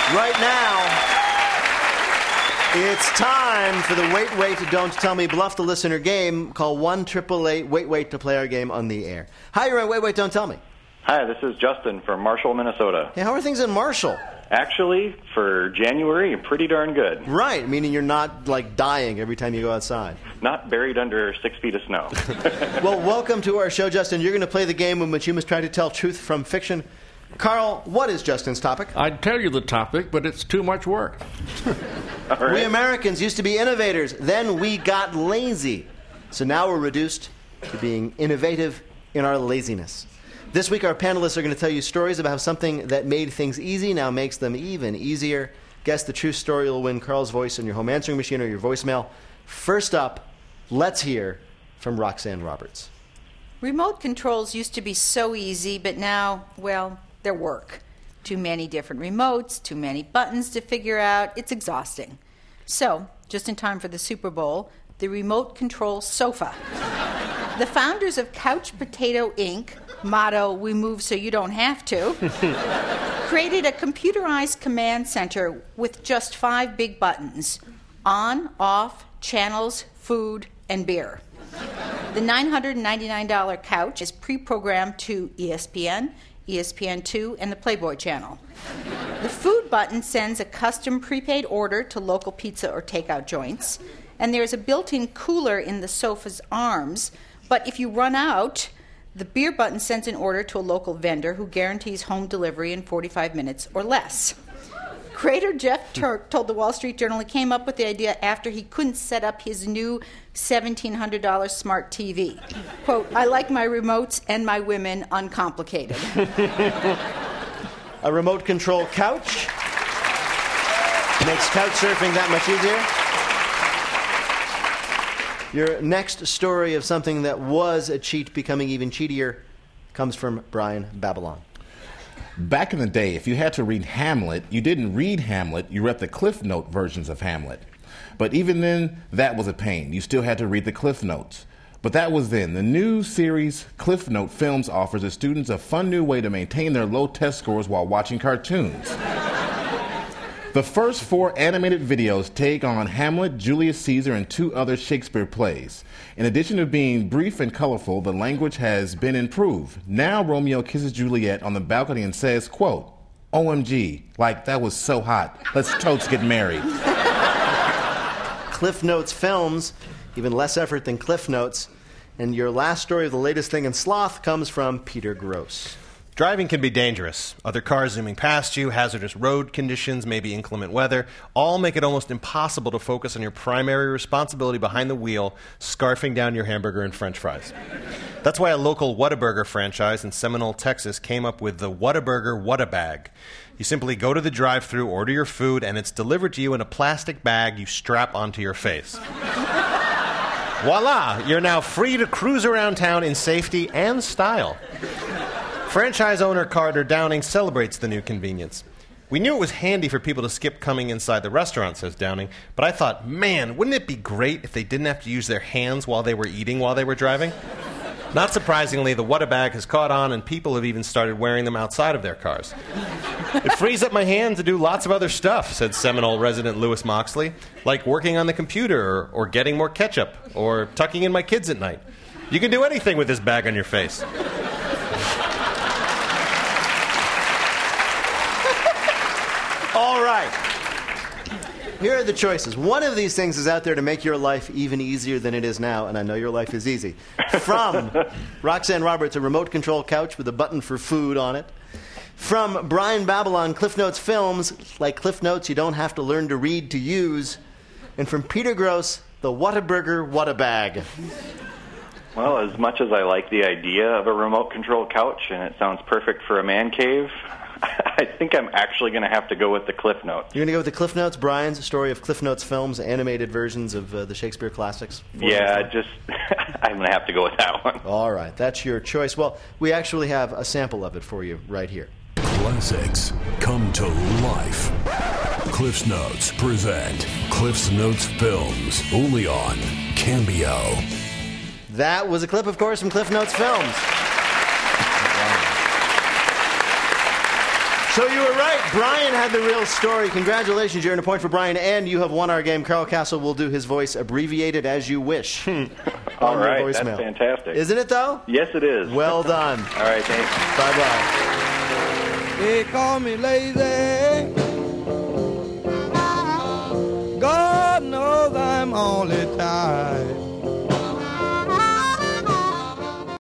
Right now, it's time for the Wait, Wait, Don't Tell Me Bluff the Listener game. Call 1-888-WAIT-WAIT to play our game on the air. Hi, you're on Wait, Wait, Don't Tell Me. Hi, this is Justin from Marshall, Minnesota. Hey, how are things in Marshall? Actually, for January, pretty darn good. Right, meaning you're not, like, dying every time you go outside. Not buried under 6 feet of snow. Well, welcome to our show, Justin. You're going to play the game in which you must try to tell truth from fiction. Carl, what is Justin's topic? I'd tell you the topic, but it's too much work. All right. We Americans used to be innovators. Then we got lazy. So now we're reduced to being innovative in our laziness. This week, our panelists are going to tell you stories about how something that made things easy now makes them even easier. Guess the true story will win Carl's voice in your home answering machine or your voicemail. First up, let's hear from Roxanne Roberts. Remote controls used to be so easy, but now, well, they're work. Too many different remotes, too many buttons to figure out. It's exhausting. So, just in time for the Super Bowl, the remote control sofa. The founders of Couch Potato Inc., motto, "We move so you don't have to," created a computerized command center with just 5 big buttons: on, off, channels, food, and beer. The $999 couch is pre-programmed to ESPN, ESPN2, and the Playboy channel. The food button sends a custom prepaid order to local pizza or takeout joints, and there's a built-in cooler in the sofa's arms, but if you run out, the beer button sends an order to a local vendor who guarantees home delivery in 45 minutes or less. Creator Jeff Turk told the Wall Street Journal he came up with the idea after he couldn't set up his new $1,700 smart TV. Quote, "I like my remotes and my women uncomplicated." A remote control couch makes couch surfing that much easier. Your next story of something that was a cheat becoming even cheatier comes from Brian Babylon. Back in the day, if you had to read Hamlet, you didn't read Hamlet, you read the Cliff Note versions of Hamlet. But even then, that was a pain. You still had to read the Cliff Notes. But that was then. The new series Cliff Note Films offers the students a fun new way to maintain their low test scores while watching cartoons. The first 4 animated videos take on Hamlet, Julius Caesar, and 2 other Shakespeare plays. In addition to being brief and colorful, the language has been improved. Now Romeo kisses Juliet on the balcony and says, quote, "OMG, like that was so hot. Let's totes get married." Cliff Notes Films, even less effort than Cliff Notes. And your last story of the latest thing in sloth comes from Peter Gross. Driving can be dangerous. Other cars zooming past you, hazardous road conditions, maybe inclement weather, all make it almost impossible to focus on your primary responsibility behind the wheel, scarfing down your hamburger and french fries. That's why a local Whataburger franchise in Seminole, Texas came up with the Whataburger Whatabag. You simply go to the drive-thru, order your food, and it's delivered to you in a plastic bag you strap onto your face. Voila! You're now free to cruise around town in safety and style. Franchise owner Carter Downing celebrates the new convenience. "We knew it was handy for people to skip coming inside the restaurant," says Downing, "but I thought, man, wouldn't it be great if they didn't have to use their hands while they were eating while they were driving?" Not surprisingly, the Whatabag has caught on, and people have even started wearing them outside of their cars. "It frees up my hand to do lots of other stuff," said Seminole resident Lewis Moxley, "like working on the computer or getting more ketchup or tucking in my kids at night. You can do anything with this bag on your face." All right. Here are the choices. One of these things is out there to make your life even easier than it is now, and I know your life is easy. From Roxanne Roberts, a remote control couch with a button for food on it. From Brian Babylon, Cliff Notes Films, like Cliff Notes you don't have to learn to read to use. And from Peter Gross, the Whataburger Whatabag. Well, as much as I like the idea of a remote control couch, and it sounds perfect for a man cave, I think I'm actually going to have to go with the Cliff Notes. You're going to go with the Cliff Notes, Brian's story of Cliff Notes Films, animated versions of the Shakespeare classics? Yeah, I'm going to have to go with that one. All right, that's your choice. Well, we actually have a sample of it for you right here. Classics come to life. Cliff's Notes present Cliff's Notes Films, only on Cambio. That was a clip, of course, from Cliff Notes Films. So you were right. Brian had the real story. Congratulations, you're in a point for Brian, and you have won our game. Carl Castle will do his voice abbreviated as you wish. All right, that's voicemail. fantastic. Isn't it, though? Yes, it is. Well done. All right, thanks. Bye-bye. They call me lazy. God knows I'm only tired.